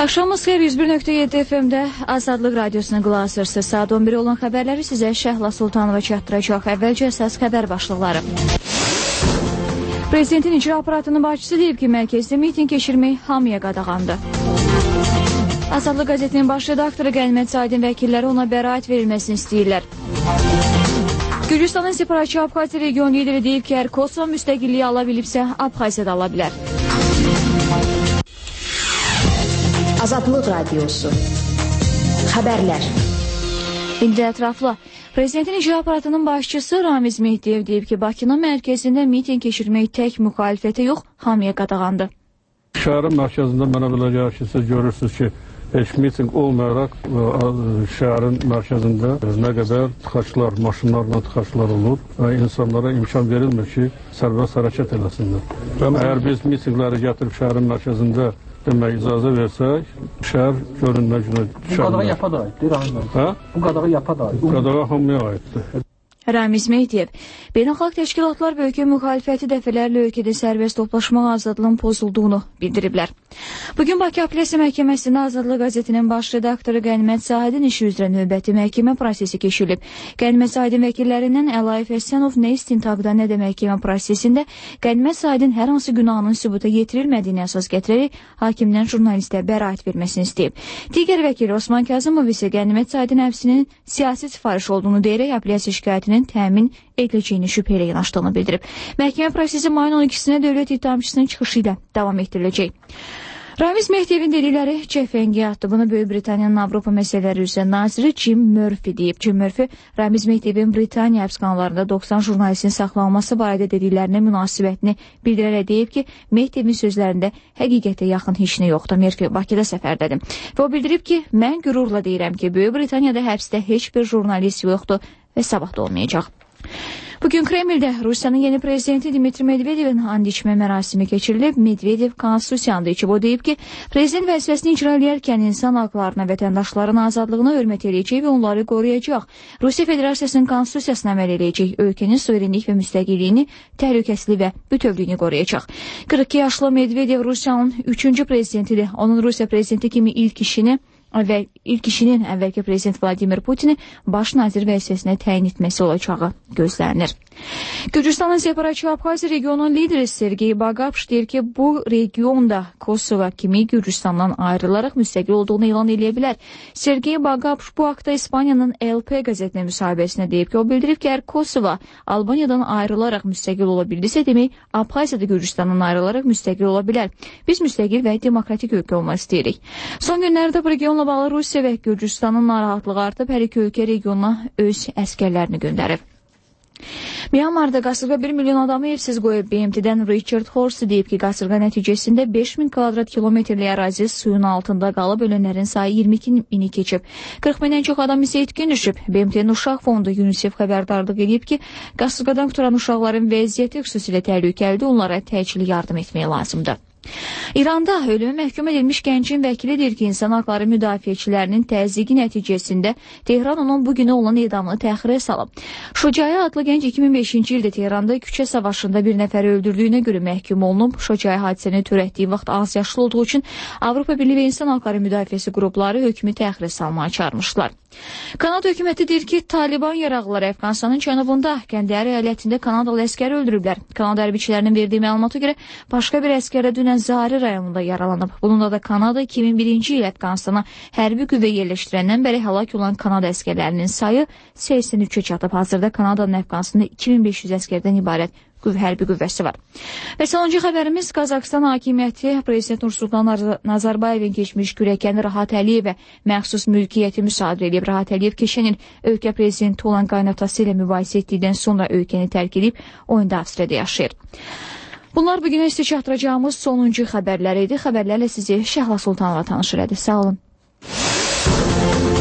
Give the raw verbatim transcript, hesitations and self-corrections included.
Axşamınız xeyir, yüz bir nöqtə yeddi F M-də Azadlıq Radiosuna qulaq asırsınız. Saat on bir olan xəbərləri sizə Şəhla Sultanova çatdıracaq. Əvvəlcə əsas xəbər başlıqları. Prezidentin icra aparatının başçısı deyib ki, mərkəzdə miting keçirmək hamıya qadağandır. Azadlıq qəzetinin baş redaktoru Qənimət Saidin vəkilləri ona bəraət verilməsini istəyirlər. Gürcüstanın separatçı Abxaziya region lideri deyib ki, əgər Kosovo müstəqilliyi ala bilibsə, Abxaziya da ala bilər. Azadlıq Radiosu. Xəbərlər. İndi ətraflı. Prezidentin icra aparatının başçısı Ramiz Mehdiyev deyib ki, Bakının mərkəzində miting keçirmək tək müxalifətə yox, hamıya qadağandır. Şəhərin mərkəzində mənə belə gəlir ki, siz görürsünüz ki, heç miting olmayaraq şəhərin mərkəzində nə qədər tıxaçlar, maşınlarla tıxaçlar olur və insanlara imkan verilmir ki, sərbəst hərəkət eləsinlər. Əgər biz mitingləri gətirib şəhərin mərkəzində demək icazə versək, şəhər görünməyinə düşərlər. Bu qadağa yapa da aiddir, Rahim Hə? Bu qadağa yapa da aiddir. Bu qadağa hamıya aiddir. Ramiz Mehdiyev, beynəlxalq təşkilatlar və ölkə müxalifəti dəfələrlə ölkədə sərbəst toplaşmaq azadlığının pozulduğunu bildiriblər. Bugün Bakı Apellyasiya Məhkəməsində Azadlıq qəzetinin baş redaktoru Qənimət Saidin işi üzrə növbəti məhkəmə prosesi keçirilib. Qənimət Saidin vəkillərindən Əlaif Həsənov nə istintaqda, nə də məhkəmə prosesində Qənimət Saidin hər hansı günahının sübuta yetirilmədiyini əsas gətirərək hakimdən jurnalistə bəraət verməsini istəyib. Digər vəkil Osman Kazımov isə Qənimət Saidin həbsinin siyasi sifariş olduğunu deyərək apellyasiya şikayətinin təmin ediləcəyini şübhə ilə yanaşdığını bildirib. Məhkəmə prosesi mayın on ikisinə dövlət ittihamçısının çıxışı ilə davam etdiriləcək. Ramiz Mehdiyevin dedikləri cəfəngiyatdır. Bunu Böyük Britaniyanın Avropa məsələləri üzrə naziri Jim Murphy deyib. Jim Murphy, Ramiz Mehdiyevin Britaniya həbsxanalarında doxsan jurnalistin saxlanılması barədə dediklərinə münasibətini bildirərək deyib ki, Mehdiyevin sözlərində həqiqətə yaxın heç nə yoxdur. Murphy Bakıda səfərdədir. Və o bildirib ki, mən qürurla deyirəm ki, Böyük Britaniyada həbsdə heç bir jurnalist yoxdur və sabah da olmayacaq. Bugün Kremldə Rusiyanın yeni prezidenti Dmitri Medvedevin and içmə mərasimi keçirilib. Medvedev konstitusiyanı içib. O deyib ki, prezident vəzifəsini icra edərkən insan haqlarına, vətəndaşların azadlığına hörmət edəcək və onları qoruyacaq. Rusiya Federasiyasının konstitusiyasına əməl edəcək. Ölkənin suverenlik və müstəqilliyini, təhlükəsizliyi və bütövlüyünü qoruyacaq. qırx iki yaşlı Medvedev Rusiyanın üçüncü prezidentidir. Onun Rusiya prezidenti kimi ilk işini və ilk işinin əvvəlki prezident Vladimir Putini baş nazir vəzifəsinə təyin etməsi olacağı gözlənilir. Gürcüstanın separatçı Abxaziya regionunun lideri Sergey Bagapş deyir ki, bu regionda Kosovo kimi Gürcüstandan ayrılaraq müstəqil olduğunu elan edə bilər. Sergey Bagapş bu haqda İspaniyanın L P qəzetinə müsahibəsində deyib ki, o bildirib ki, əgər Kosovo Albaniyadan ayrılaraq müstəqil ola bildirsə, demək Abxaziya da Gürcüstandan ayrılaraq müstəqil ola bilər. Biz müstəqil və demokratik ölkə olmaq istəyirik. Son günlərdə bu regionla bağlı Rusiya və Gürcüstanın narahatlığı artıb, hər iki ölkə regionuna öz əskərlərini göndərib. Myanmarda qasırğa bir milyon adamı evsiz qoyub. B M T-dən Richard Horsey deyib ki, qasırğa nəticəsində beş min kvadrat kilometrli ərazi suyun altında qalıb, ölənlərin sayı iyirmi iki mini keçib. qırx mindən çox adam isə itkin düşüb. B M T-nin uşaq fondu UNICEF xəbərdarlıq edib ki, qasırğadan quturan uşaqların vəziyyəti xüsusilə təhlükəlidir, onlara təcili yardım etmək lazımdır. İranda ölümə məhkum edilmiş gəncin vəkili deyir ki, insan haqları müdafiəçilərinin təzyiqi nəticəsində Tehran onun bugünə olan edamını təxirə salıb. Şocaya adlı gənc iki min beşinci ildə Tehranda küçə savaşında bir nəfəri öldürdüyünə görə məhkum olunub. Şocaya hadisəni törətdiyi vaxt az yaşlı olduğu üçün Avropa Birliyi və İnsan Haqları Müdafiəsi qrupları hökmü təxirə salmağa çağırmışlar. Kanada hökuməti deyir ki, Taliban yaraqlıları Əfqanistanın cənubunda Qəndər əyalətində Kanadalı əskəri öldürüblər. Kanada hərbiçilərinin verdiyi məlumata görə başqa bir əskərə dünən Zari rayonunda yaralanıb. Bununla da Kanada iki min birinci il Əfqanistana hərbi qüvvə yerləşdirəndən bəri həlak olan Kanada əskərlərinin sayı səksən üçə çatıb. Hazırda Kanadanın Əfqanistanda iki min beş yüz əskərdən ibarət hərbi qüvvəsi var. Və sonuncu xəbərimiz Qazaxıstan hakimiyyəti Prezident Nursultan Nazarbayevin keçmiş kürəkəni Rahat Əliyevə məxsus mülkiyyəti müsadirə edib. Rahat Əliyev keçən il ölkə prezidenti olan qaynatası ilə mübahisə etdikdən sonra ölkəni tərk edib, o indi Avstriyada yaşayır. Bunlar bugünə sizə çatdıracağımız sonuncu xəbərlər idi. Xəbərlərlə sizi Şəhla Sultanova tanış elədi. Sağ olun.